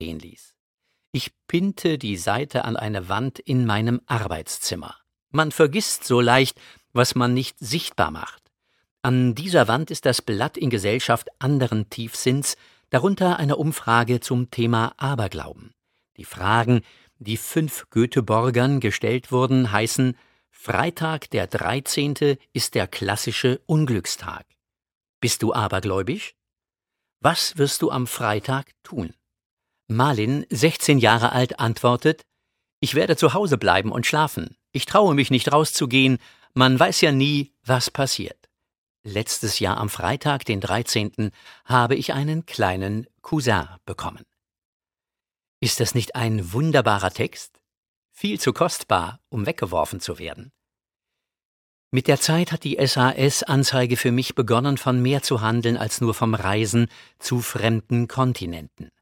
stehen ließ. Ich pinnte die Seite an eine Wand in meinem Arbeitszimmer. Man vergisst so leicht, was man nicht sichtbar macht. An dieser Wand ist das Blatt in Gesellschaft anderen Tiefsinns, darunter eine Umfrage zum Thema Aberglauben. Die Fragen, die 5 Göteborgern gestellt wurden, heißen: Freitag der 13. ist der klassische Unglückstag. Bist du abergläubisch? Was wirst du am Freitag tun? Malin, 16 Jahre alt, antwortet: Ich werde zu Hause bleiben und schlafen. Ich traue mich nicht rauszugehen, man weiß ja nie, was passiert. Letztes Jahr am Freitag, den 13., habe ich einen kleinen Cousin bekommen. Ist das nicht ein wunderbarer Text? Viel zu kostbar, um weggeworfen zu werden. Mit der Zeit hat die SAS-Anzeige für mich begonnen, von mehr zu handeln als nur vom Reisen zu fremden Kontinenten.